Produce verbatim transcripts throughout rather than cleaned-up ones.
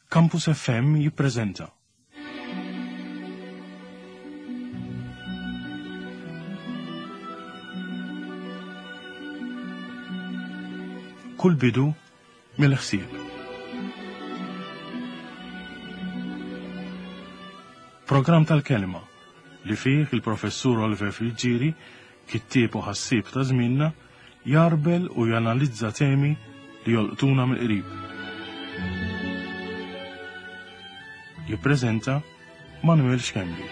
Campus F M jippreżenta. Kull bidu mill-ħsieb. Program tal-kelma li fih il-professur Oliver Friġġieri, kittieb u ħassieb ta' żmienna, jarbel u janalizza temi li jolqtuna mill-qrib. Jippreżenta Manuel Xkemli.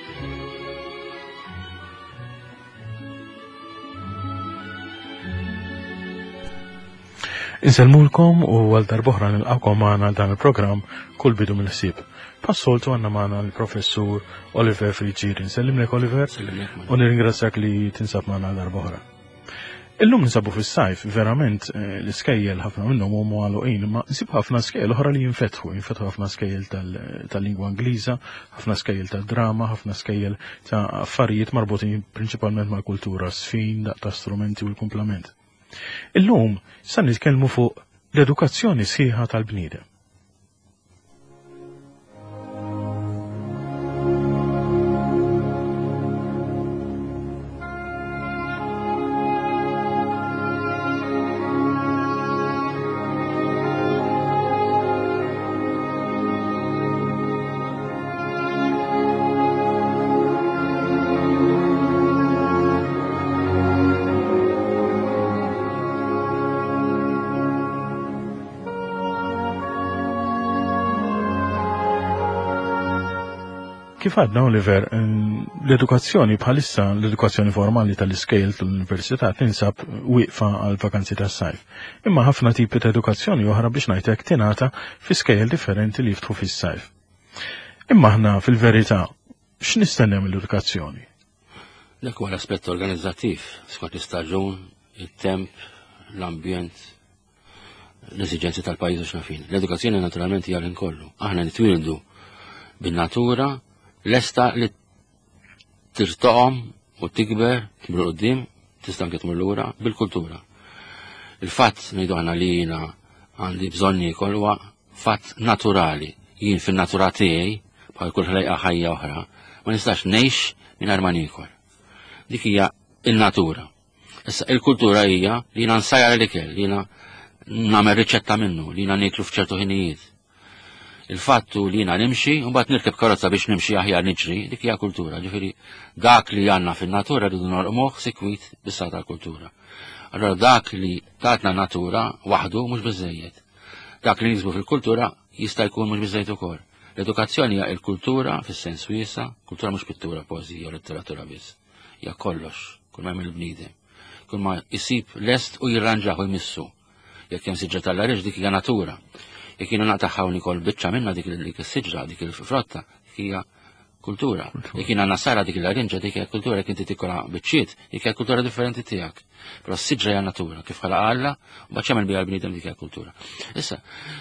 Inselmulkom u għal darbohra nilqawkom magħna dan il-programm kull bidu mill-ħsieb. Passoltu għandna magħna l-professur Oliver Friġġieri. Nsellimlek Oliver u nirringrazzjak li tinsab magħna għal darbohra. Illum nsabu fis-sajf, verament l-iskejjel ħafna minnhom huma magħluqin, imma nsib ħafna skejjel oħra li jinfetħu, jinfetħu ħafna skejjel tal-lingwa Ingliża, ħafna skejjel tad-drama, ħafna skejjel ta' affarijiet marbutin prinċipalment mal-kultura, sfin, ta' strumenti u l-kumplament. Illum sa nitkellmu fuq l-edukazzjoni sħiħa tal-bniedem. Kif għadna Oliver, l-edukazzjoni bħalissa, l-edukazzjoni formali tal-iskejl tal-università tinsab wieqfa għal vakanzi tas-sajf. Imma ħafna tipi ta' edukazzjoni oħra biex ngħidlek tingħata fi skejjel differenti li jiftħu fis-sajf. Imma aħna fil-verità x'nistennew mill-edukazzjoni? Dak huwa l-aspett organizzattiv, skont l-istaġun, it-temp, l-ambjent, l-esiġenzi tal-pajjiż u x'nafin. L-edukazzjoni naturalment hija l-inkollu. Aħna nitwildu bin-natura lesta li tirtoqom u tikber, tmur qudiem, tista' anke tmur lura bil-kultura. Il-fatt ngħidu aħna li jiena għandi bżonn ikol huwa fatt naturali. Jien fin-natura tiegħi bħal kull ħlejqa ħajja oħra ma nistax ngħix mingħajr ma niekol. Dik hija il-natura. Issa il-kultura hija li jiena nsajjar l-ikel, li jiena nagħmel riċetta minnu, li jiena nieklu f'ċertu ħinijiet. Il-fattu li jina nimxi, un bat nirkeb karozza biex nimxi aħjar niġri, dik hija kultura. Ġifieri dak li għandna fin-natura rridu norqmuh sikwit bis-sa tal-kultura. Allora dak li tatna natura waħdu mhux biżejjed. Dak li niksbu fil-kultura jista' jkun mhux biżejjed ukoll. L-edukazzjoni hija l-kultura fis-sens wiesa, kultura mhux pittura, poeżija u letteratura biss. Hija kollox, kull ma jagħmel bniedem. Kull ma jsib lest u jirranġaħ u jmissu. Jekk hemm siġġa tal-għariex dik hija natura. Jekk jiena naqtaħħaw nikol biċċa minna dik is-siġra, dik il-frotta, dik hija kultura. Jekk jiena nasara dik il-arinġa, dik hija kultura, jekk inti tikkola biċċiet, dik hija kultura differenti tiegħek. Però s-siġra hija natura, kif ħala Alla, u mbagħad x'għamel biha l-bniedem dik hija kultura. Issa,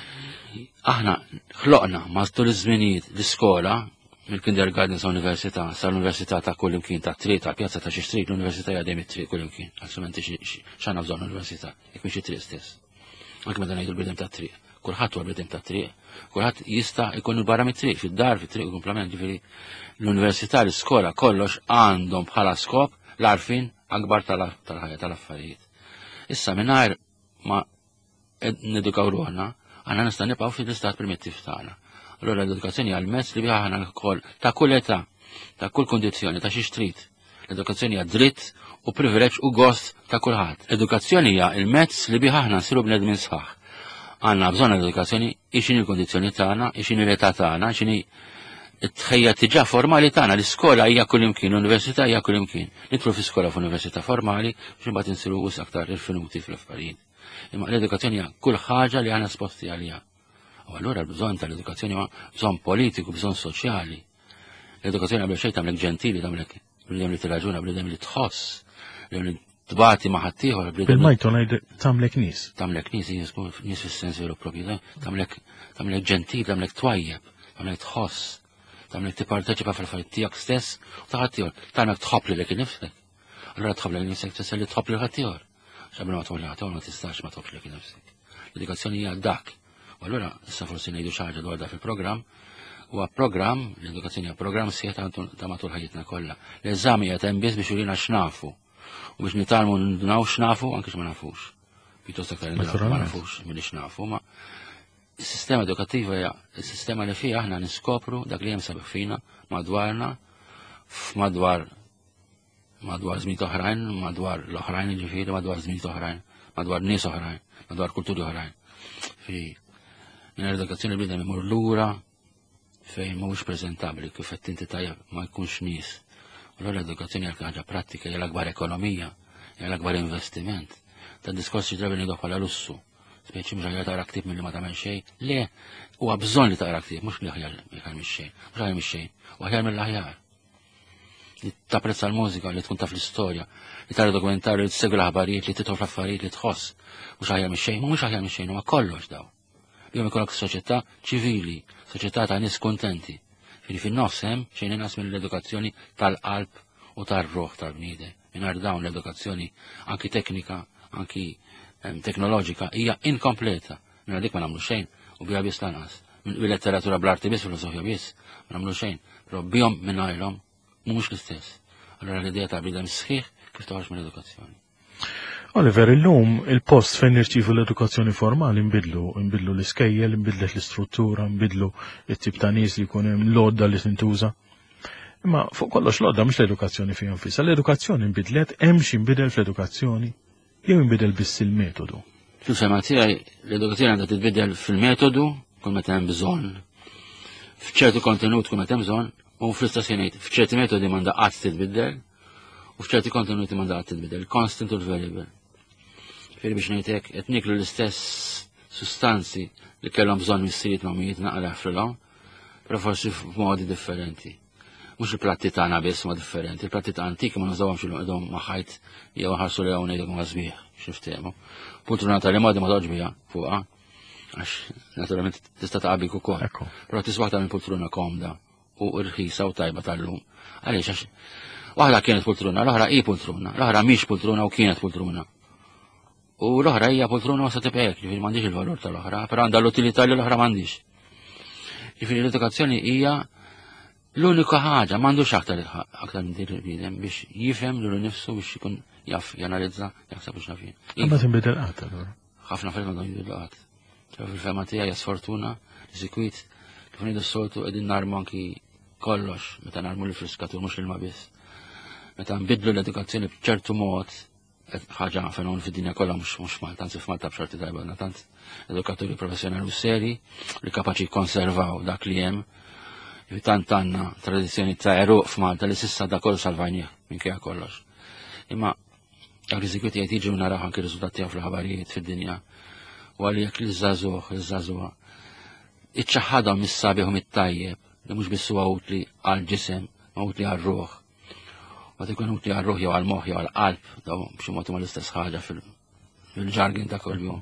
aħna ħloqna ma' tul iż-żminijiet l-iskola, mill-kindergarten sa' università, sa' l-università ta' kull imkien ta' triq, ta' pjazza ta' xi strit, l-università hija dejjem it-triq kull imkien, assolutament x'għandna bżonn l-università, jekk mhix it-triq stess. Anke meta ngħidu l-bidem ta' triq. Kulħadd huwa bidem ta' triq, kulħadd jista' jkun barra mit-triq, fid-dar, fit-triq u komplement, ġifieri l-università, l-iskola, kollox għandhom bħala skop l-għarfien akbar tal-ħajja tal-affarijiet. Issa mingħajr ma nedukaw ruħna, għandna nista' nibqgħu fil-istat primittiv tagħna. Allura l-edukazzjoni hija l-mezz li biha aħna wkoll ta' kull età, ta' kull kundizzjoni, ta' xi trid. L-edukazzjoni hija dritt u privileġġ u gost ta' kulħadd. Edukazzjoni hija l-mezz li biha aħna nsiru bnedmin sħaħ. Għanna bżon l-edukazzjoni, ixini l-kondizjoni tagħna, ixini l-età tagħna, ixini t-tħejja tiġà formali tagħna, l-iskola hija kull imkien, l-università hija kull imkien. Nidħlu fi-skola f'università formali biex imbagħad insiru wis aktar irfinuti fl-affarijiet. Imma l-edukazzjoni hija kull ħaġa li għandna sposti għaliha. U allura l-bżonn tal-edukazzjoni huwa bżonn politiku, bżonn soċjali. L-edukazzjoni qabel xejn tagħmlek ġentili, tagħmlek bniedem li tirraġuna, bniedem li tħoss, tbati ma' ħaddieħor. Bil-majtu ngħid tagħmlek nies. Tagħmlek nies, nies fis-sens veru propju, tagħmlek tagħmlek ġentil, tagħmlek twajjeb, tagħmlek tħoss, tagħmlek tipparteċipa fil-affarijiet tiegħek stess u ta' ħaddieħor, tagħmlek tħobb lilek innifsek. Allura tħobb lilek innifsek tisser li tħobb lil ħaddieħor. X'għamel ma tħobb lil ħaddieħor ma tistax ma tħobbx lilek innifsek. L-edukazzjoni hija dak. Allura, issa forsi ngħidu xi ħaġa dwar da fil-programm, huwa programm, l-edukazzjoni hija programm sieħ ta' matul ħajjitna kollha. L-eżami qed hemm biss biex jurina x'nafu u biex nitalmu ndunaw x'nafu anke x'ma nafux. Pjuttost aktar ma nafux milli x'nafu, ma is-sistema edukattiva hija s-sistema li fiha aħna niskopru dak li hemm sabiħ fina madwarna f'madwar madwar żmien oħrajn, madwar l-oħrajn ġifieri, madwar żmien oħrajn, madwar nies oħrajn, madwar kulturi oħrajn. Fi minn edukazzjoni bniedem imur lura fejn mhuwiex preżentabbli kif qed inti tajjeb ma jkunx nies. Allura l-edukazzjoni hija ħaġa prattika, hija l-akbar ekonomija, hija l-akbar investiment. Dan diskors xi drabi ngħidu bħala lussu. Speċi mhux ħaġa taqra ktieb milli ma tagħmel xejn. Le, huwa bżonn li taqra ktieb, mhux li aħjar mix-xejn, mhux aħjar mix-xejn, u aħjar mill-aħjar. Li tapprezza l-mużika, li tkun taf l-istorja, li tara dokumentarju, li tsegwi l-aħbarijiet, li titħol fl-affarijiet li tħoss. Mhux aħjar mix-xejn, mhux aħjar mix-xejn, huma kollox daw. Jom ikollok soċjetà ċivili, soċjetà ta' nies kontenti. Ġifieri fin-nofs hemm xejn inqas mill-edukazzjoni tal-qalb u tar-ruħ tal-bniedem. Mingħajr dawn l-edukazzjoni anki teknika, anki teknoloġika hija inkompleta. Minn dik ma nagħmlu xejn u biha biss lanqas. Bil-letteratura bl-arti biss, filosofja biss, ma nagħmlu xejn. Però bihom mingħajrhom mhumiex l-istess. Allura l-idea ta' bniedem sħiħ kif toħroġ mill-edukazzjoni. Oliver, illum il-post fejn nirċivu l-edukazzjoni formali nbidlu, nbidlu l-iskejjel, nbidlet l-istruttura, nbidlu it-tip ta' nies li jkun hemm l-odda li tintuża. Imma fuq kollox l-odda mhux l-edukazzjoni fija nfisha, l-edukazzjoni nbidlet, hemm xi nbidel fl-edukazzjoni jew nbidel biss il-metodu. Fil-fema tiegħi l-edukazzjoni għandha titbidel fil-metodu kull meta hemm bżonn, f'ċertu kontenut kull meta hemm bżonn, u fl-istess ngħid f'ċerti metodi m'għandha qatt titbidel u f'ċerti kontenuti m'għandha qatt titbidel, constant u variable. Firri biex ngħidlek qed niklu l-istess sustanzi li kellhom bżonn missieriet magħmijiet naqra frilhom, però forsi f'modi differenti. Mhux il-platti tagħna biss ma differenti, il-platti ta' antiki ma nużawhomx ilhom qegħdhom ma' ħajt jew ħarsu lejhom ngħidlek ma' sbieħ xiftehmu. Pultruna tal-imodi ma toġ biha fuqha, għax naturalment tista' taqabik ukoll. Però tiswaħ tagħmel pultruna komda u rħisa u tajba tal-lum. Għaliex għax waħda kienet pultruna, l-oħra hi pultruna, l-oħra mhix pultruna u kienet pultruna. U l-oħra hija pultruna u sa tibqa' hekk, ġifieri m'għandix il-valur tal-oħra, però għandha l-utilità li l-oħra m'għandix. Ġifieri l-edukazzjoni hija l-unika ħaġa m'għandux aktar aktar minn din il-bniedem biex jifhem lilu nnifsu biex ikun jaf janalizza jaħseb biex nafin. Imma tinbidel qatt allura. Ħafna affarijiet m'għandhom jinbidlu qatt. Fil-fema tiegħi hija sfortuna, sikwit kif ngħidu s-soltu qegħdin narmu anki kollox meta narmu l-friskatur mhux ilma biss. Meta nbidlu l-edukazzjoni b'ċertu mod ħaġa fenomenu fid-dinja kollha mhux mhux Malta, anzi f'Malta b'xorti tajba għandna tant edukaturi professjonali u seri li kapaċi jikkonservaw dak li hemm. Tant għandna tradizzjoni ta' eruq f'Malta li s'issa da kollu salvajnieh minkejja kollox. Imma dak li sikwit jgħid jiġu naraw anke r-riżultati tiegħu fil-ħabarijiet fid-dinja. U għalhekk li żagħżugħ, iż-żagħżugħa iċċaħħadhom mis-sabiħ u mit-tajjeb li mhux biss huwa utli għall-ġisem, ma utli għar-ruħ. Ma tikun utli għal-ruħ jew għal-moħħ jew għal-qalb, daw b'xi mod huma l-istess ħaġa fil-ġargin ta' kuljum.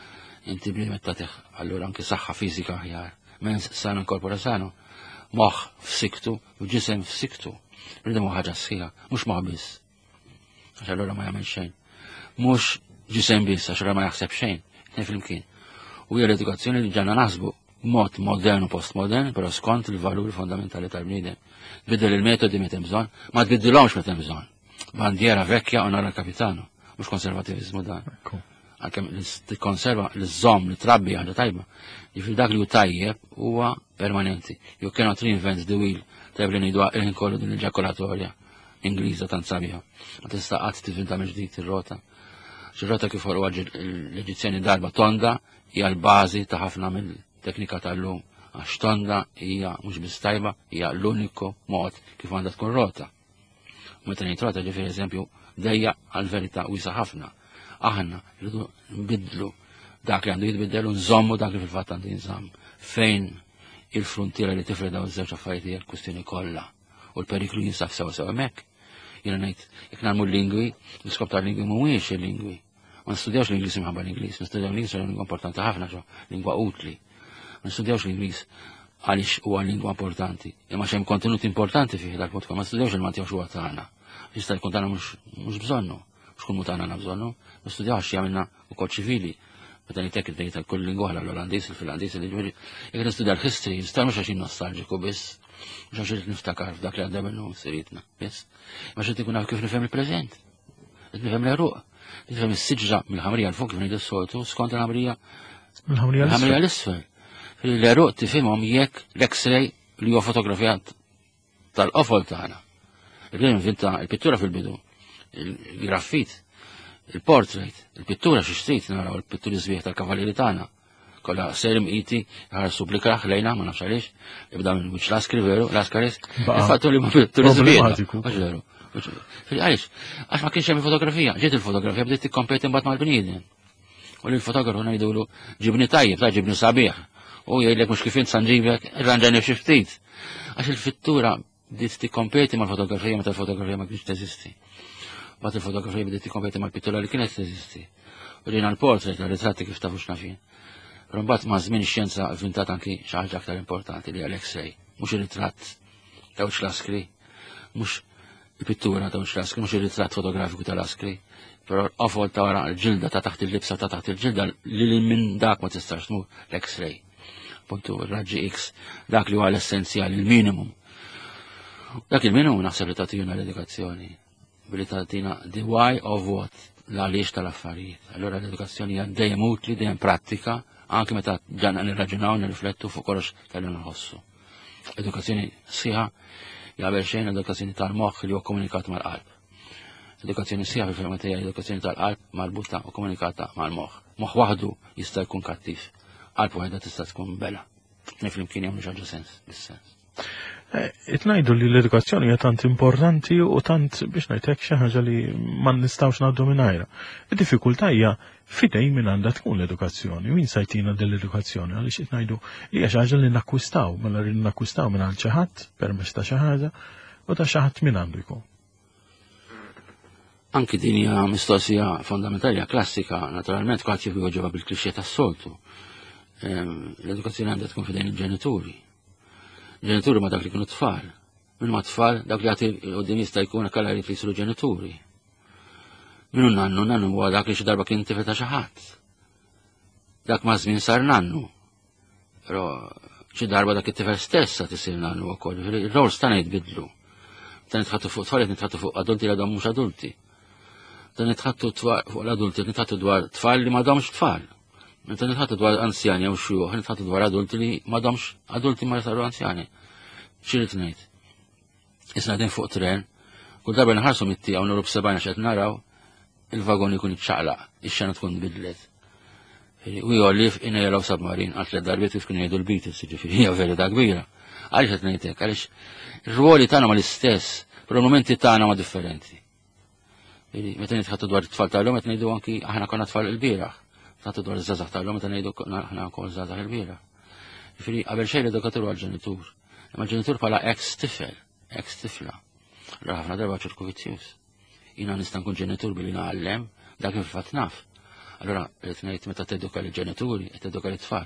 Inti bli meta tagħtih allura anke saħħa fiżika aħjar. Mens sano inkorpora sano, moħħ f'siktu u ġisem f'siktu. Bridem ħaġa sħiħa, mhux moħħ biss. Għax allura ma jagħmel xejn. Mhux ġisem biss għax allura ma jaħseb xejn, tnejn flimkien. U hija l-edukazzjoni li ġanna naħsbu mod modern u postmodern, però skont il-valuri fondamentali tal-bniedem. Tbiddel il-metodi meta hemm bżonn, ma tbiddilhomx meta hemm bżonn. Bandiera vekja u nara kapitano, mhux konservativizmu dan. Għalkemm li tikkonserva li żomm li trabbi ħaġa tajba. Jiġifieri dak li hu tajjeb huwa permanenti. You cannot reinvent the wheel, tajb li ngħidu il kollu din il-ġakolatorja Ingliża tant sabiħa. Ma tista' qatt tivvinta mill-ġdid ir-rota. Xi-rota kif huwa l-Eġizzjani darba tonda hija l-bażi ta' ħafna mill teknika tal-lum, għax tonda hija mhux biss tajba, hija l-uniku mod kif għandha tkun rota. Meta ngħid rota ġifieri eżempju dejja għall-verità wiesa ħafna. Aħna rridu nbidlu dak li għandu jitbiddel u nżommu dak li fil-fatt għandu jinżamm. Fejn il-frontiera li tifred dawn iż-żewġ affarijiet hija l-kwistjoni kollha u l-periklu jinsab sewa sew hemmhekk. Jiena ngħid jekk nagħmlu l-lingwi, l-iskop tal-lingwi mhuwiex il-lingwi. Ma nistudjawx l-Ingliż minħabba l-Ingliż, nistudjaw l-Ingliż għal lingwa importanti ħafna ġo, lingwa utli. Ma nistudjawx l-Ingliż għaliex huwa lingwa importanti, imma xemm kontenut importanti fih dal-punt ma nistudjawx il-Matjaw huwa tagħna. Jista' jkun tagħna mhux bżonnu, mhux kun mutana għandna bżonnu, nistudjaw għax jagħmilna wkoll ċivili, meta nitek id-dejta kull lingwa l-Olandis, il-Finlandis, il-ġveri, jek nistudja l-history, sta mux għaxin nostalġiku biss, mux għaxin niftakar f'dak li għadda minnu siritna, biss. Ma xed ikun kif nifhem il-preżent, nifhem l-eruq, nifhem is-siġra mill-ħamrija l-fuq kif ngħidu s-soltu, skont il-ħamrija Mill-ħamrija l-isfel. L-eruq tifhimhom jekk l-X-ray li huwa fotografjat tal-qofol tagħna. Il-għem vinta il-pittura fil-bidu, il-graffit, il-portrait, il-pittura xixtrit, naraw il-pitturi zbieħ tal-kavalleri tagħna. Kolla serim iti, ħarsu blikraħ lejna, ma nafx għaliex, ibda minn wiċ laskri veru, laskaris, il-fattu li ma pitturi zbieħ. Veru. Għaliex, għax ma kienx hemm fotografija, ġiet il-fotografija bdiet tikkompeti mbagħad mal-bniedem. U li l-fotografu ngħidulu ġibni tajjeb, ta' ġibni sabiħ. U jgħidlek mhux kif int sanġibek, irranġani xi ftit. Għax il-fittura bdiet tikkompeti mal-fotografija meta l-fotografija ma kienx teżisti. Bat il-fotografija bdiet tikkompeti mal-pittura li kienet teżisti. U ġejna l-portrait, l-ritratti kif tafu x'nafin. Però mbagħad ma' żmien ix-xjenza avvintat anki xi ħaġa aktar importanti li l-X-ray. Mhux ir-ritratt ta' wiċċ laskri, mhux il-pittura ta' wiċċ laskri, mhux ir-ritratt fotografiku tal-laskri. Però qofol ta' wara l-ġilda ta' taħt il-libsa ta' taħt il-ġilda li minn dak ma tistax tmur l-X-ray. Puntu raġġi X, dak li huwa l-essenzjali, il-minimum. Dak il-minimum naħseb li tagħtina l-edukazzjoni, billi tagħtina the why of what, l-għaliex tal-affarijiet. Allura l-edukazzjoni hija dejjem utli, dejjem prattika, anke meta ġanna nirraġunaw nirriflettu fuq kollox kellu nħossu. Edukazzjoni sħiħa jagħmel xejn edukazzjoni tal-moħħ li huwa komunikat mal-qalb. Edukazzjoni sħiħa fil-ferma tiegħi edukazzjoni tal-qalb marbuta u komunikata mal-moħħ. Moħħ waħdu jista' jkun kattiv. Qalb waħda tista' tkun bela. Niflim kien jagħmlu ħaġa sens, bis-sens. Itnajdu li l-edukazzjoni hija tant importanti u tant biex ngħidlek xi ħaġa li ma nistgħux ngħaddu mingħajrha. Id-diffikultà hija fidej minn għandha tkun l-edukazzjoni, min sajtina dell-edukazzjoni għaliex itnajdu li hija xi ħaġa li nakkwistaw, mela li nakkwistaw minn għand xi ħadd permezz ta' xi ħaġa u ta' xi ħadd min għandu jkun. Anki din hija mistoqsija fondamentali klassika, naturalment kwatt jibgħu bil-klixxej tas-soltu. L-edukazzjoni għandha tkun fidejn il-ġenituri. Ġenituri ma dak li kienu tfal. Minn ma tfal dak li għati qudiem jista' jkun akkalla jrid li jsiru ġenituri. Minnu nannu, nannu huwa dak li xi darba kien tifel ta' xi ħadd. Dak ma' żmien sar nannu. Però xi darba dak it-tifel stess qed isir nannu wkoll. Ir-rols tagħna jitbidlu. Ta' nitħattu fuq tfal qed nitħattu fuq adulti li għadhom mhux adulti. Ta' nitħattu fuq l-adulti nitħattu dwar tfal li m'għadhomx tfal. Meta nitħattu dwar anzjani jew xjuħ, nitħattu dwar adulti li m'għadhomx adulti ma saru anzjani. X'irid ngħid? Issa qegħdin fuq tren, kull darba nħarsu mit-tieqa u nuru b'sebgħina x'qed naraw, il-vagon ikun iċċaqlaq, ix-xena tkun bidlet. U jgħollif inna jaraw submarin għal tliet darbiet kif kienu jgħidu l-Beatles, jiġifieri hija verità kbira. Għaliex qed ngħidlek, għaliex ir-ruoli tagħna ma l-istess, però l-momenti tagħna ma differenti. Meta nitħattu dwar it-tfal tal-lum qed ngħidu anki aħna konna tfal il-bieraħ. Tħattu dwar iż-żazax tal-lum meta ngħidu aħna wkoll żgħażagħ il-bieraħ. Jiġifieri qabel xejn l-edukatur għall-ġenitur. Imma l-ġenitur bħala ex tifel, ex tifla. Allura ħafna darba ċirku vizzjuż. Jiena nista' nkun ġenitur billi nagħallem dak li fatt naf. Allura qed ngħid meta teduka lill-ġenituri, qed teduka lit-tfal.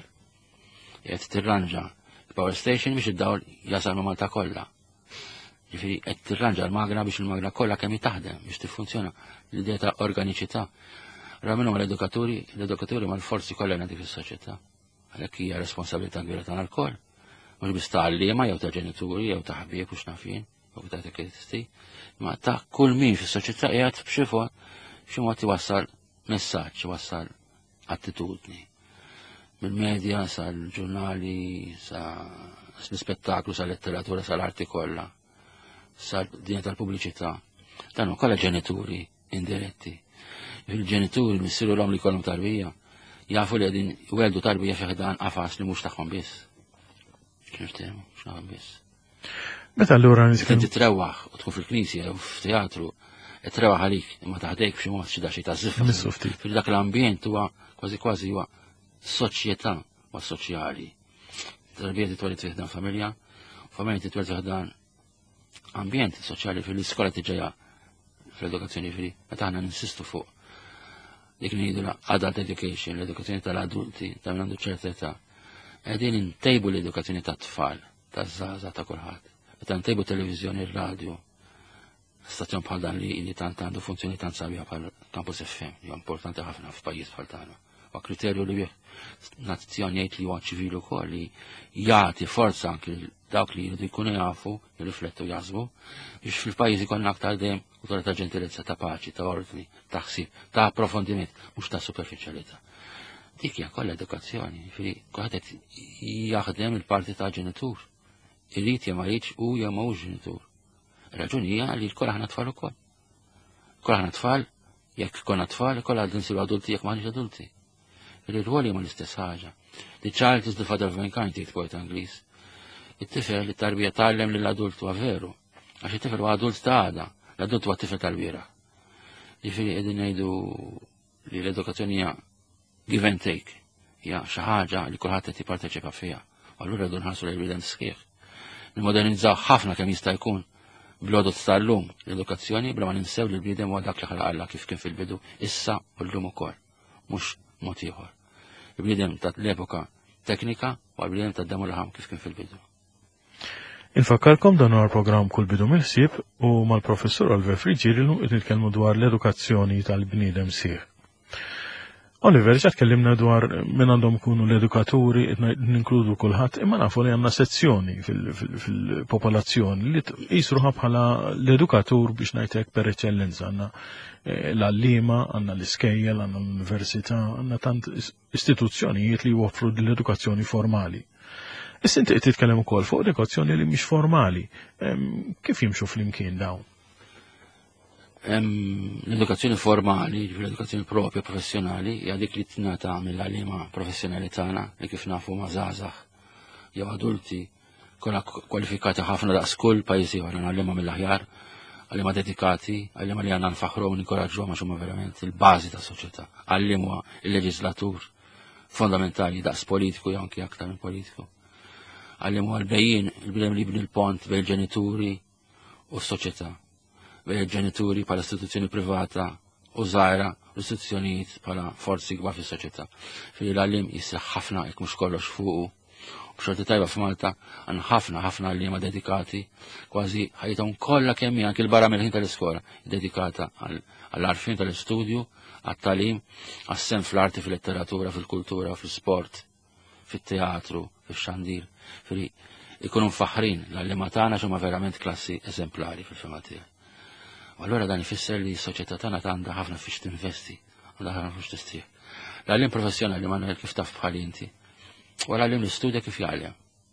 Qed tirranġa l-power station biex id-dawl jasal ma' Malta kollha. Jiġifieri qed tirranġa l-magna biex il-magna kollha kemm taħdem biex tiffunzjona l-idea ta' organiċità. Allura minnhom l-edukaturi, l-edukaturi mal-forzi kollha nagħti fis-soċjetà. Għalhekk hija responsabilità kbira tagħna l-koll. Mhux biss ta' għalliema jew ta' ġenituri jew ta' ħbieb u x'nafin, jew ta' teknisti, ma ta' kull min fis-soċjetà qiegħed b'xi mod b'xi mod iwassal messaġġ, iwassal attitudni. Mill-medja sal-ġurnali, sal-spettaklu, sal-letteratura, sal-arti kollha, sal-dinja tal-pubbliċità. Dan ukoll ġenituri indiretti. Il-ġenituri missiru l-om li kollhom tarbija, jafu li għedin weldu tarbija fiħdan qafas li mhux tagħhom biss. Kiftemu, x'naħom biss. Meta allura nitkellem titrewaħ u tkun fil-knisja u f'teatru, qed trewaħ għalik imma taħdejk b'xi mod xi daxi ta' żifra. Fil-dak l-ambjent huwa kważi kważi huwa soċjetà u soċjali. Tarbija titwelid fiħdan familja, u familja titwelid fiħdan ambjent soċjali fil-iskola tiġejja fl-edukazzjoni fri. Meta aħna ninsistu fuq dik ngħidu adult education, l-edukazzjoni tal-adulti, ta' minn għandu ċerta età. Qegħdin intejbu l-edukazzjoni tat-tfal, taż-żgħażagħ ta' kulħadd. Meta ntejbu televiżjoni, radio, stazzjon bħal dan li li tant għandu funzjoni tant sabiħa bħal Campus F M, hija importanti ħafna f'pajjiż bħal tagħna. huwa kriterju li bih nazzjon jgħid li huwa ċivili wkoll li jagħti forza anke dawk li jridu jkunu jafu, jirriflettu jaħsbu, biex fil-pajjiż ikollna aktar dejjem kultura ta' ġentilezza, ta' paċi, ta' ordni, ta' ħsieb, ta' approfondiment, mhux ta' superfiċjalità. Dik hija kollha edukazzjoni, jiġifieri kulħadd qed jaħdem il-parti ta' ġenitur. Irid jew ma jridx u jew mhux ġenitur. Ir-raġuni hija li l-kol aħna tfal ukoll. Kol aħna tfal, jekk konna tfal, kol għad nsiru adulti jekk m'aħniex adulti. Il-rwoli ma l-istess ħaġa. The child is the father of mankind, jgħid poeta Ingliż. It-tifel it-tarbija tgħallem lill-adult huwa veru. Għax it-tifel huwa adult ta' għada, l-adult huwa tifel tal-bieraħ. Jiġifieri qegħdin ngħidu li l-edukazzjoni hija give and take, hija xi ħaġa li kulħadd qed jipparteċipa fiha. Allura rridu nħarsu l-bidem sħiħ. Nimmodernizzaw ħafna kemm jista' jkun bl-għodot tal-lum l-edukazzjoni bla ma ninsew li l-bniedem huwa dak li ħalaq Alla kif kien fil-bidu issa u llum ukoll, mhux mod ieħor. Il-bniedem tal-epoka teknika u l-bniedem tad-demu laħam kif kien fil-bidu. Infakkarkom dan huwa programm kull bidu mill-ħsieb u mal-professur Oliver Friġieri qed nitkellmu dwar l-edukazzjoni tal-bniedem sieħ. Oliver, ġa tkellimna dwar minn għandhom kunu l-edukaturi, ninkludu kulħadd, imma nafu li għandna sezzjoni fil-popolazzjoni li jisruħa bħala l-edukatur biex ngħidlek per eċċellenza. Għandna l-allima, għandna l-iskejjel, għandna l-università, għandna tant istituzzjonijiet li joffru l-edukazzjoni formali. Issa inti qed titkellem ukoll fuq edukazzjoni li mhix formali. Kif jimxu flimkien dawn? L-edukazzjoni formali, l-edukazzjoni propja professjonali, hija dik li tingħata mill-għaliema professjonali tagħna li kif nafu ma' żgħażagħ jew adulti kollha kwalifikati ħafna daqs kull pajjiż ieħor għaliema mill-aħjar, għaliema dedikati, għaliema li għandna nfaħruhom u ninkoraġġuhom għax huma verament il-bażi tas-soċjetà. Għalliem huwa il-leġislatur fondamentali daqs politiku jew anke aktar minn politiku. Għalliem huwa l-bejjin, il-bniem li jibni l-pont bejn il-ġenituri u s-soċjetà. Bejn il-ġenituri bħala istituzzjoni privata u żgħira l-istituzzjonijiet bħala forzi kbar fis-soċjetà. Fil l-għalliem jisseħ ħafna jekk mhux kollox fuqu. B'xorti tajba f'Malta għandna ħafna ħafna għalliema dedikati, kważi ħajthom kollha kemm hija anke l-barra mill-ħin tal-iskola dedikata għall-għarfien tal-istudju, għat-tagħlim, għas-sem fl-arti, fil-letteratura, fil-kultura, fil-sport, fit-teatru, fix-xandir. Firri ikunu mfaħħrin l-għalliema tagħna x'huma verament klassi eżemplari fil-fema tiegħi. Allora dan ifisser li s-soċjetà tagħna għandha ħafna fiex tinvesti, għandha ħafna fiex tistih. L-għallim professjonali ma kif taf bħal inti, u l-għallim l-istudja kif jgħallem.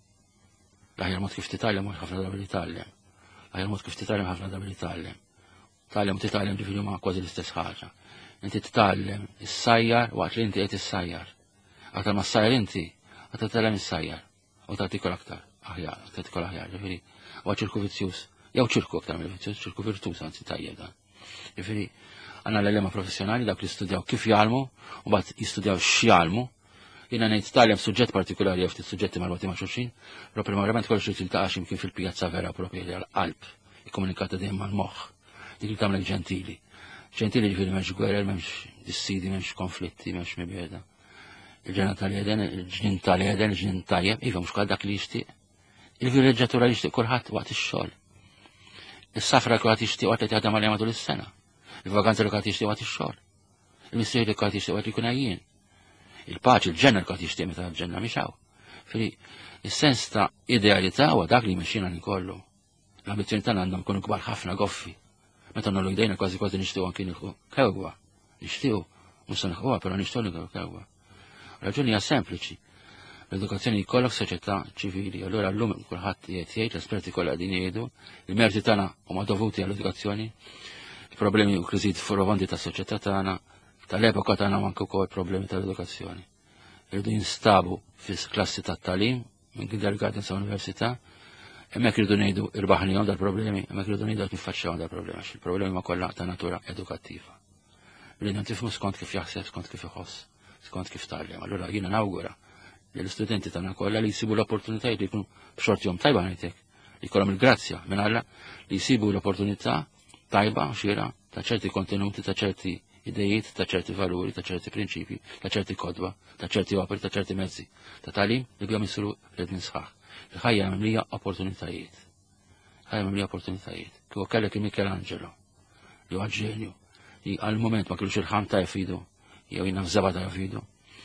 L-aħjar mod kif titgħallem u ħafna drabi titgħallem. L-aħjar mod kif titgħallem ħafna drabi titgħallem. Tgħallem u titgħallem ġifieri huma kważi l-istess ħaġa. Inti titgħallem is-sajjar waqt li inti qed is-sajjar. Aktar ma s-sajjar inti, qed titgħallem is-sajjar u tagħtikol aktar aħjar, tagħtikol aħjar, ġifieri huwa ċirku vizzjuż. Jew ċirku aktar mill-vizzjuż, ċirku virtuż anzi tajjeb dan. Ġifieri għandna l-għalliema professjonali dawk li jistudjaw kif jgħallmu u mbagħad jistudjaw x'jgħallmu. Jiena ngħid tgħallem suġġett partikolari jew ftit suġġetti marbati ma' xulxin, però primariament kollox irid tiltaqa' x'imkien fil-pjazza vera propja li għall-qalb, ikkomunikata dejjem mal-moħħ, dik li tagħmlek ġentili. Ġentili ġifieri m'hemmx gwerer, m'hemmx dissidi, m'hemmx konflitti, m'hemmx mibjeda. Il-ġenna tal-Eden, il-ġnien tal-Eden, il-ġnien tajjeb, iva mhux bħal dak li jixtieq. Il-villegġatura li jixtieq kulħadd waqt ix-xogħol. Is-safra li kulħadd jixtieq waqt li jaħdem għalejha matul is-sena. Il-vaganza li kulħadd jixtieq waqt ix-xogħol. Il-missier li kulħadd jixtieq waqt li jkun għajjien. Il-paċi, il-ġenna li kulħadd jixtieq meta l-ġenna mixaw. Firri, is-sens ta' idealità huwa dak li jmexxina nkollu. L-ambizzjoni tagħna għandhom ikunu kbar ħafna goffi. Meta nagħmlu jdejna kważi kważi nixtiequ anke nieħu kewwa. Nixtiequ mhux se nieħuha, però nixtiequ nieħu kewwa. Raġuni hija sempliċi. L-edukazzjoni jkollok soċjetà ċivili, allura llum kulħadd qed jgħid l-esperti kollha din jgħidu, il-merti tagħna huma dovuti għall-edukazzjoni, il-problemi u kriżijiet furovanti tas-soċjetà tagħna, tal-epoka tagħna anke wkoll problemi tal-edukazzjoni. Irridu jinstabu fis-klassi tat-tagħlim minn kindergarten sa università, hemmhekk irridu ngħidu irbaħnihom dal-problemi, hemmhekk irridu ngħidu qed niffaċċjawhom dal-problemi għax il-problemi ma kollha ta' natura edukattiva. Rridu ntifhmu skont kif jaħseb, skont kif iħoss, skont kif tagħllem. Allura jiena nawgura l-istudenti tagħna kollha li jsibu l-opportunitajiet li jkunu b'xortihom tajba ngħidlek, li jkollhom il-grazzja minn Alla li jsibu l-opportunità tajba xira ta' ċerti kontenuti, ta' ċerti idejiet, ta' ċerti valuri, ta' ċerti prinċipji, ta' ċerti kodba, ta' ċerti operi, ta' ċerti mezzi, ta' tagħlim li bihom jisiru redni sħaħ. Il-ħajja mimlija opportunitajiet. Ħajja mimlija opportunitajiet. Kieku kellek il-Michelangelo li huwa ġenju li għal-moment ma kellux il-ħam ta' jafidu jew jiena f'żaba ta' jafidu.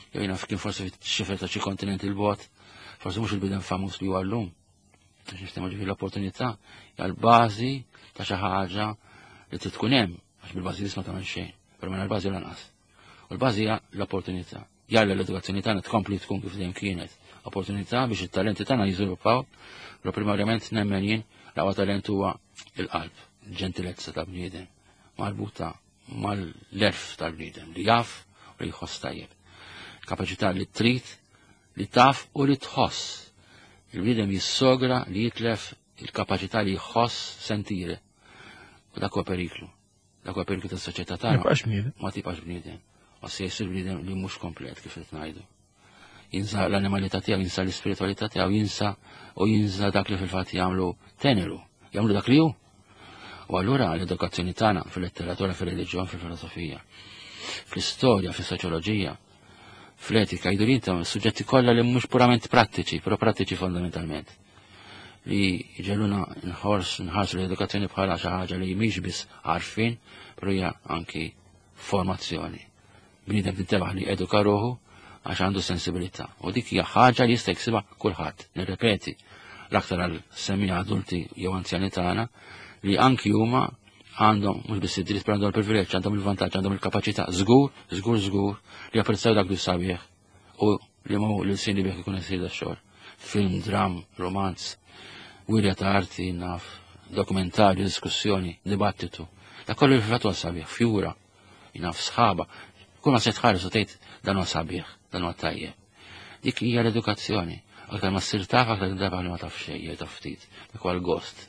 jew jiena kien forsi xifer ta' xi kontinent il-bot, forsi mhux il-bidem famuż li huwa llum. Għax niftema ġifieri l-opportunità hija l-bażi ta' xi ħaġa li trid tkun hemm, għax bil-bażi ma tagħmel xejn, però minn l-bażi lanqas. U l-bażi hija l-opportunità. Jalla l-edukazzjoni tagħna tkompli tkun kif dejjem kienet. Opportunità biex it-talenti tagħna jiżviluppaw, però primarjament nemmen jien l-aqwa talent huwa il-qalb, il-ġentilezza ta' bniedem, marbuta mal-lerf tal-bniedem li jaf u li jħoss tajjeb. Kapaċità li trid, li taf u li tħoss. Il-bniedem jissogra li jitlef il-kapaċità li jħoss sentire. U dak huwa periklu. Dak huwa periklu tas-soċjetà tagħna. Ma tibqax bniedem. Ma tibqax bniedem. U se jsir bniedem li mhux komplet kif qed ngħidu. Jinsa l-animalità tiegħu, jinsa l-ispiritualità tiegħu, jinsa u jinsa dak li fil-fatt jagħmlu teneru, jagħmlu dak li hu. U allura l-edukazzjoni tagħna fil-letteratura, fil-reliġjon, fil-filosofija, fl-istorja, fis-soċjoloġija, fl-etika, jdu jinta suġġetti kollha li mhux purament prattiċi, però prattiċi fondamentalment. Li ġeluna nħors nħarsu l-edukazzjoni bħala xi ħaġa li mhix biss għarfien, però hija anki formazzjoni. Bniedem tintebaħ li eduka ruħu għax għandu sensibilità. U dik hija ħaġa li jista' jksibha kulħadd. Nirrepeti l-aktar għal semmija adulti jew anzjani tagħna li anki huma għandhom mhux biss id-dritt però għandhom il-privileġġ, għandhom il-vantaġġ, għandhom il-kapaċità żgur, żgur, żgur li japprezzaw dak li sabiħ u li ma li l-sin li bieħ ikun jsir xogħol. Film, dram, romanz, wirja ta' arti, naf, dokumentarju, diskussjoni, dibattitu. Da kollu li fil-fatt huwa sabiħ, fjura, naf sħaba, kull ma se tħares u tgħid dan huwa sabiħ, dan huwa tajjeb. Dik hija l-edukazzjoni. Aktar ma ssir taf, aktar tindabaħ li ma taf xejn, taf ftit. Dik huwa l-gost.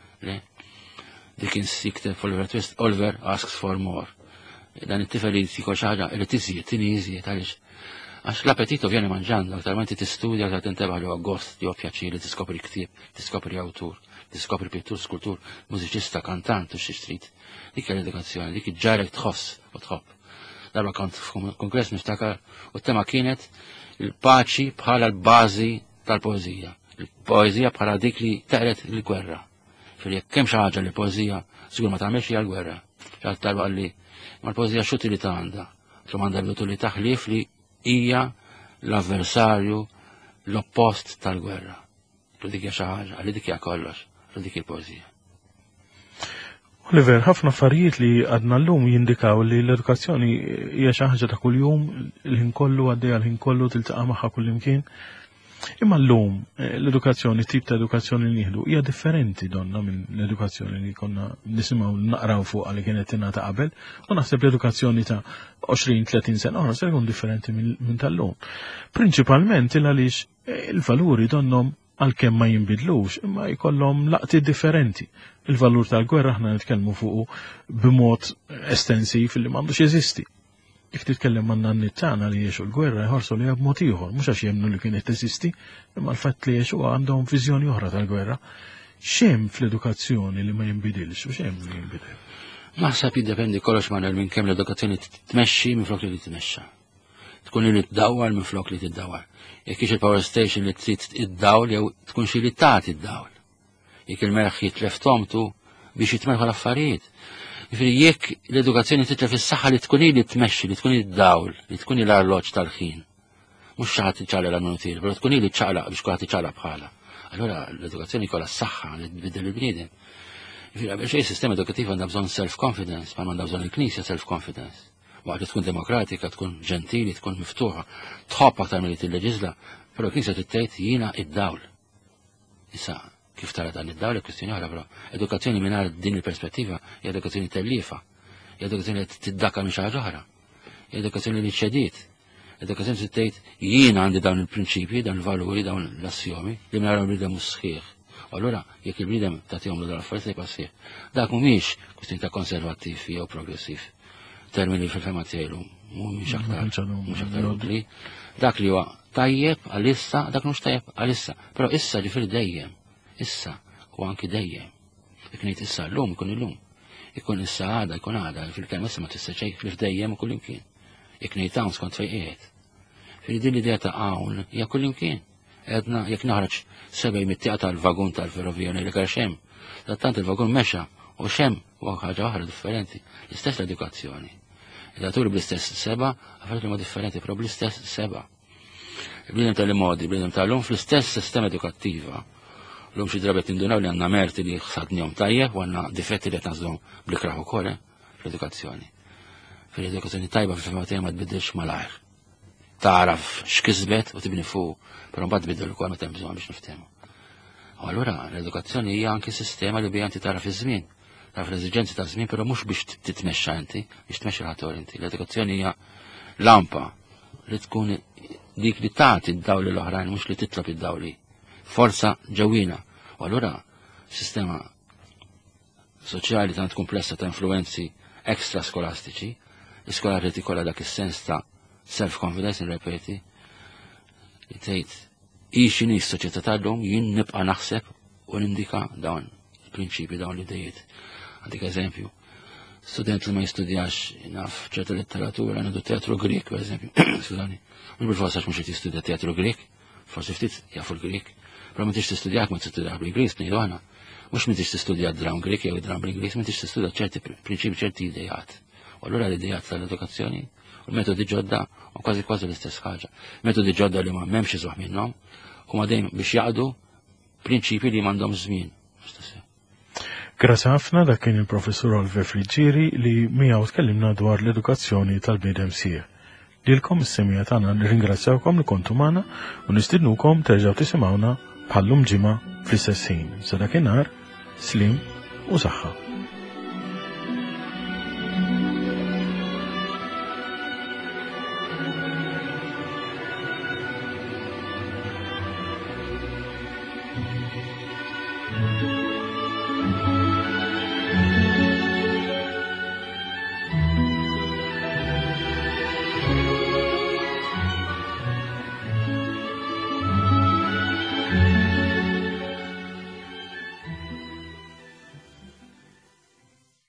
Dik insikteb Oliver Twist, Oliver asks for more. Dan it-tifel li tikol xi ħaġa li tiżjed, tini iżjed għaliex. Għax l-appetito vjeni manġando, aktar ma inti tistudja, aktar tintabaħ li huwa gost, li huwa pjaċir, li tiskopri ktieb, tiskopri awtur, tiskopri pittur, skultur, mużiċista, kantant u xi trid. Dik hija l-edukazzjoni, dik ġarek tħoss u tħobb. Darba kont f'kongress niftakar u t-tema kienet il-paċi bħala l-bażi tal-poezija. Il-poezija bħala dik li taqret l-gwerra. Fil-jek kemm xi ħaġa li poezija żgur ma tagħmelx hija l-gwerra. Ġalt darba qal li ma l-poezija x'uti li ta' għandha. Trom għandha l-utu li taħlif li hija l-avversarju l-oppost tal-gwerra. Dik hija xi ħaġa, għalli dik hija kollox, dik il-poezija. Oliver, ħafna affarijiet li għadna l-lum jindikaw li l-edukazzjoni hija xi ħaġa ta' kuljum, il-ħin kollu għaddejja l-ħin kollu tiltaqa' magħha kull imkien. Imma llum l-edukazzjoni, tip ta' edukazzjoni li nieħdu hija differenti donna minn l-edukazzjoni li konna nisimgħu naqraw fuq għal kienet tingħata qabel, u naħseb l-edukazzjoni ta' għoxrin tletin sena oħra se jkun differenti minn tal-lum. Prinċipalment il għaliex il-valuri donhom għalkemm ma jinbidlux, imma jkollhom laqti differenti. Il-valur tal-gwerra aħna nitkellmu fuq b'mod estensiv li m'għandux jeżisti. Jekk titkellem man nanni tagħna li jgħixu l-gwerra jħorsu li b'mod ieħor, mhux għax jemnu li kienet teżisti, imma l-fatt li jgħixu għandhom viżjoni oħra tal-gwerra. X'hemm fl-edukazzjoni li ma jinbidilx u x'hemm li jinbidel? Naħseb jiddependi kollox ma' minn kemm l-edukazzjoni tmexxi minn flok li tmexxa. Tkun li tdawwal minn flok li tiddawwal. Jekk ix il-power station li trid iddawl jew tkun xi li tagħti iddawl. Jekk il-merħ jitlef tomtu biex jitmerħu l-affarijiet. Jekk l-edukazzjoni titlef is-saħħa li tkun li tmexxi, li tkun id-dawl, li tkun l-arloġġ tal-ħin. Mhux xi ħadd iċċaqlaq l-minutil, però tkun li ċċaqlaq biex kulħadd iċċaqlaq bħala. Allura l-edukazzjoni kollha s-saħħa li tbiddel il-bniedem. Biex il sistema edukattiv għandha bżonn self-confidence, ma għandha bżonn il-Knisja self-confidence. Waqt li tkun demokratika, tkun ġentili, tkun miftuħa, tħobb aktar milli tilleġisla, però l-Knisja tittajt jiena id-dawl. Issa, kif tara dan id-dawl kwestjoni oħra, però edukazzjoni mingħajr din il-perspettiva hija edukazzjoni tellifa, hija edukazzjoni li tiddakka minn xi ħaġa oħra, hija edukazzjoni li ċediet, edukazzjoni tittajt jiena għandi dawn il-prinċipji, dawn il-valuri, dawn l-assjomi li mingħajrhom il-bniedem mhux sħiħ. Allura jekk il-bniedem tagħtihom l affarijiet jibqa' sħiħ. Dak mhumiex kwestjoni ta' konservattiv jew progressiv. Termini fil-fema tiegħu mhumiex aktar mhux aktar utli. Dak li huwa tajjeb għalissa, dak mhux tajjeb għalissa, però issa ġifieri dejjem. Issa u anki dejjem. Jekk ngħid issa llum ikun illum. Ikun issa għada, ikun għada, fil-kelma issa ma tista' xejn fil dejjem u kull imkien. Jekk ngħid hawn skont fejn qiegħed. Fil din l-idea ta' hawn hija kull imkien. Edna jekk naħroġ sebej mit-tieqa tal-vagun tal-ferrovija li kar xem. Tant il-vagun mexa u xem u ħaġa oħra differenti. L-istess l-edukazzjoni. Id-daturi bl-istess seba, affarijiet li ma differenti, però bl-istess seba. Il-bnidem tal-modi, il-bnidem tal-lum fl-istess sistema edukattiva. L-lum xi drabet indunaw li għandna merti li xsadnihom tajjeb u għandna difetti li qed nażlhom bl-ikraħ ukoll fl-edukazzjoni. Fil-edukazzjoni tajba fil-fema tiegħi ma tbiddilx malajr. Taraf x'kisbet u tibni fuq, però mbagħad tbiddel ukoll meta hemm bżonn biex niftehmu. U allura l-edukazzjoni hija anke sistema li bija inti taraf iż-żmien. Taraf l-eżiġenzi ta' żmien, però mhux biex titmexxa inti, biex tmexxi l-ħator inti. L-edukazzjoni hija lampa li tkun dik li tagħti d-dawli l-oħrajn mhux li titlob id-dawli. Forza ġewwina. U allura sistema soċjali tant komplessa ta' influenzi ekstra skolastiċi, l-iskola rrid ikollha dak is-sens ta' self-confidence, nirrepeti, li tgħid ixi nies soċjetà tal-lum jien nibqa' naħseb u nindika dawn il-prinċipji dawn l-idejjiet. Għandik eżempju, student li ma jistudjax naf ċerta letteratura għandu teatru Grek, per eżempju, skudani, un bil-forsa mhux qed jistudja teatru Grek, forsi ftit jafu l-Grek, però ma tix tistudjak ma tistudjak bl-Ingliż ngħidu aħna. Mhux ma tix tistudja d-dram Grek jew id-dram bl-Ingliż, ma tix tistudja ċerti prinċipji, ċerti idejat. U allura l-idejat tal-edukazzjoni u l-metodi ġodda u kważi kważi l-istess ħaġa. Metodi ġodda li ma m'hemmx iżgħu minnhom huma dejjem biex jaqdu prinċipji li m'għandhom żmien. Grazie ħafna dak kien il-professur Oliver Friġġieri li miegħu tkellimna dwar l-edukazzjoni tal-bniedem sieħ. Lilkom is-semija tagħna nirringrazzjawkom li kontu magħna u nistidnukom terġgħu tisimgħuna bħallum ġimgħa fl-istess ħin. Sa dakinhar, slim u saħħa. Thank you.